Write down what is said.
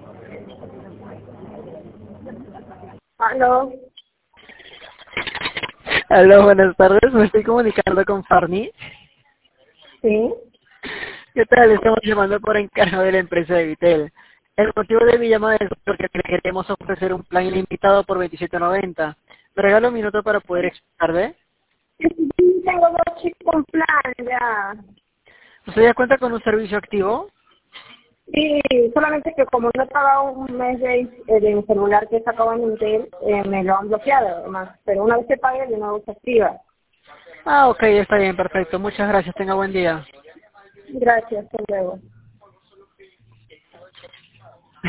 Aló. Aló, buenas tardes, me estoy comunicando con Farni. Sí. ¿Qué tal? Estamos llamando por encargo de la empresa de Vitel. El motivo de mi llamada es porque le queremos ofrecer un plan ilimitado por 27.90. ¿Me regalo un minuto para poder explicarle? Tengo dos chicos en plan ya. ¿Usted ya cuenta con un servicio activo? Sí, solamente que como no he pagado un mes de mi celular que he sacado en Intel, me lo han bloqueado además. Pero una vez que pague, de nuevo se activa. Ah, ok, está bien, perfecto. Muchas gracias, tenga buen día. Gracias, hasta luego.